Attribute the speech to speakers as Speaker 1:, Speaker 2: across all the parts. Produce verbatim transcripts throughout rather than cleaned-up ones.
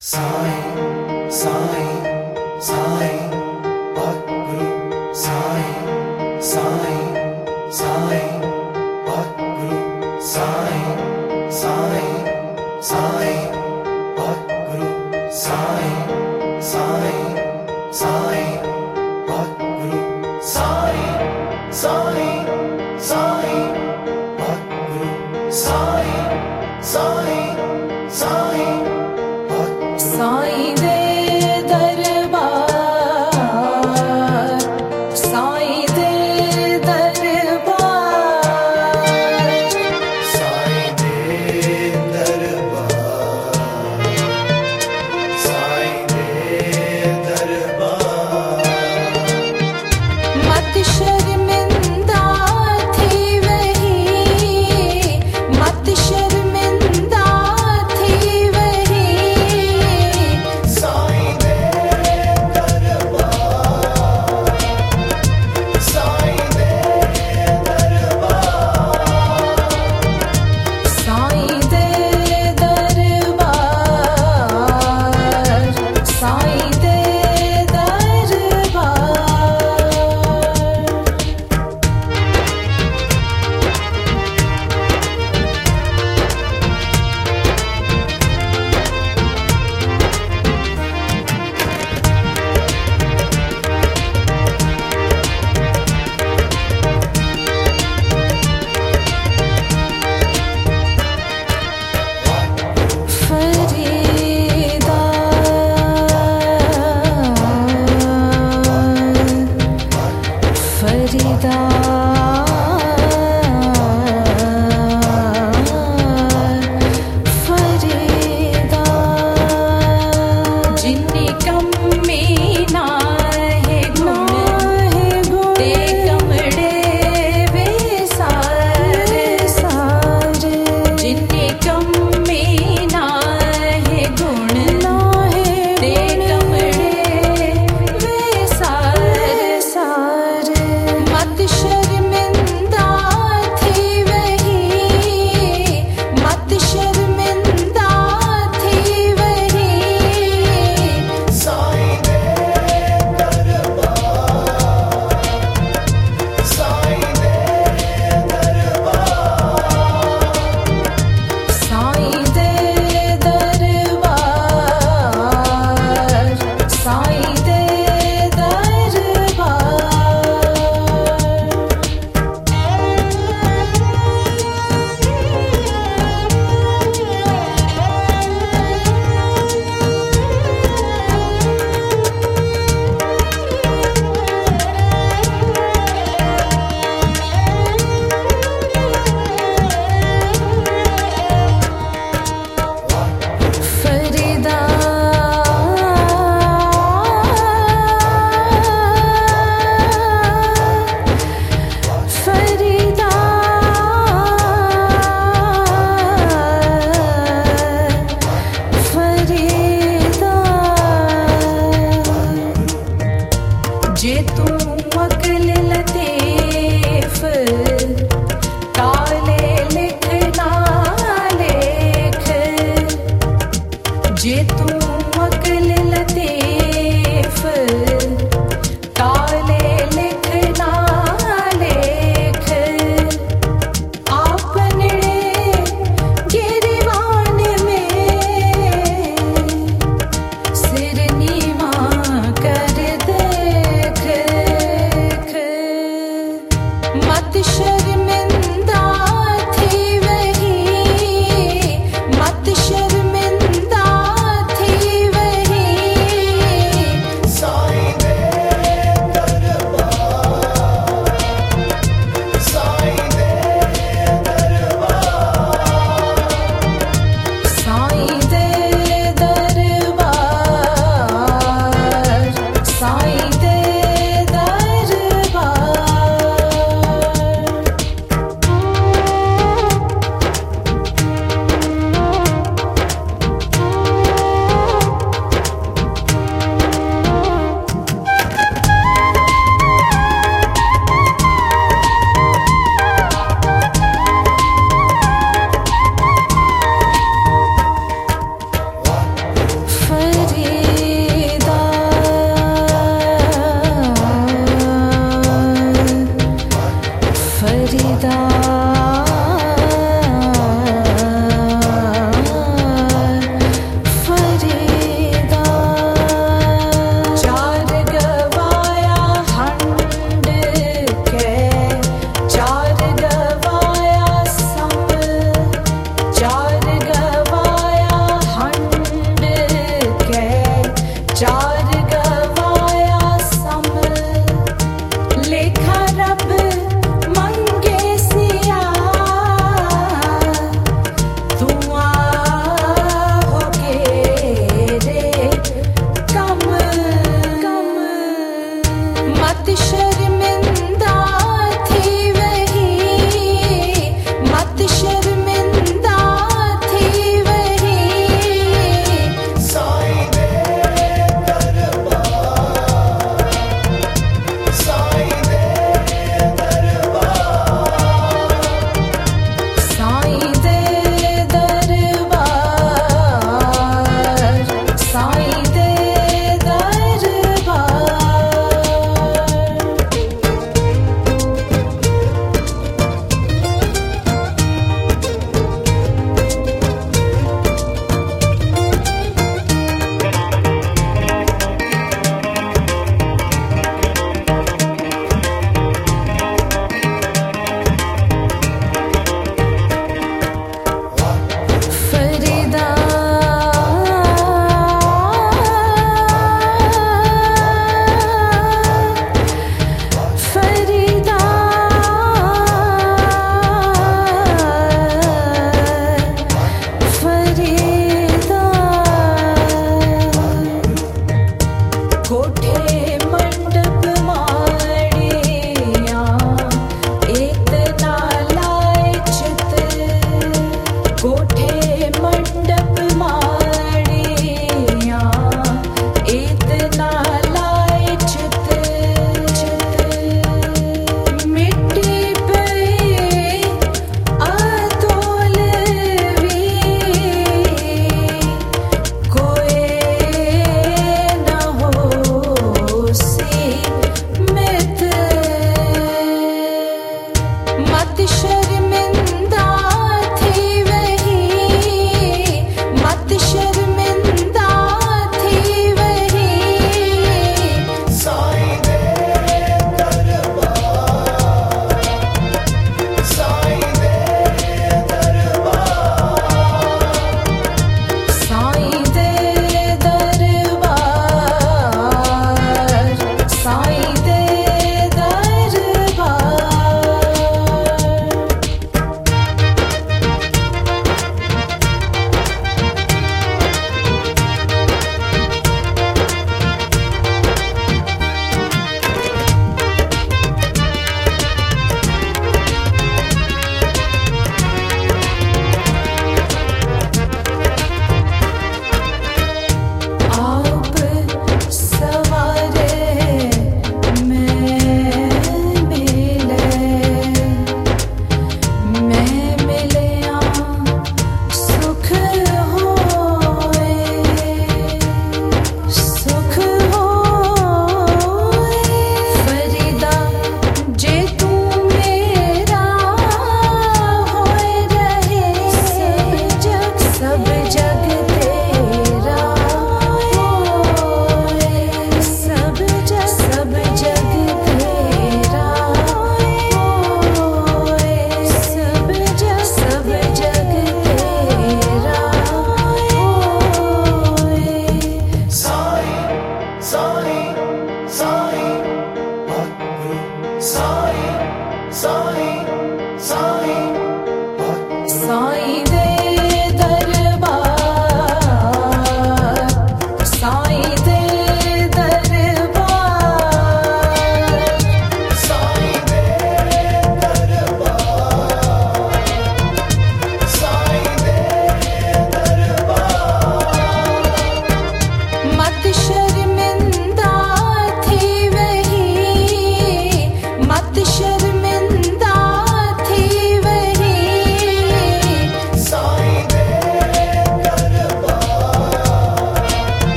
Speaker 1: साईं साईं साईं सतगुरु साईं साईं साईं सतगुरु साईं साईं साईं सतगुरु साईं साईं साईं सतगुरु साईं साईं साईं सतगुरु साईं साईं साईं
Speaker 2: साईं दे दरबार, साईं दे दरबार,
Speaker 1: साईं दे दरबार, साईं दे दरबार।
Speaker 2: मत शर्मिंदा थी वही, मत शर्मिंदा थी वही,
Speaker 1: साईं दे दरबार, साईं दे दरबार,
Speaker 2: साईं दे दरबार, साईं दे दरबार। फरीदा फरीदा फरीदा जिन्नी कमी ना है गुण ते कमड़े वे सारे सारे जिन्नी कमी ना है गुण ते कमड़े वे सारे सारे मत शर्मिंदा थी वही, मत शर्मिंदा थी वही,
Speaker 1: साईं दे दरबार, साईं दे दरबार,
Speaker 2: साईं दे दरबार, साईं दे दरबार। फरीदा फरीदा फरीदा जे तू अकल लतीफ काले लिखना लेख जे तू अकल लतीफ काले लिखना लेख आपने गिरवान में सिर नीवा कर देख मत शर्मिंदा थी वही, मत शर्मिंदा थी वही,
Speaker 1: साईं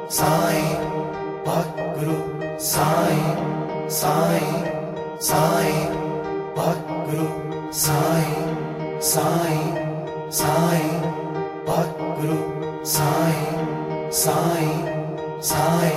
Speaker 1: साईं सतगुरु साईं साईं साईं सतगुरु साईं साईं साईं सतगुरु साईं साईं साईं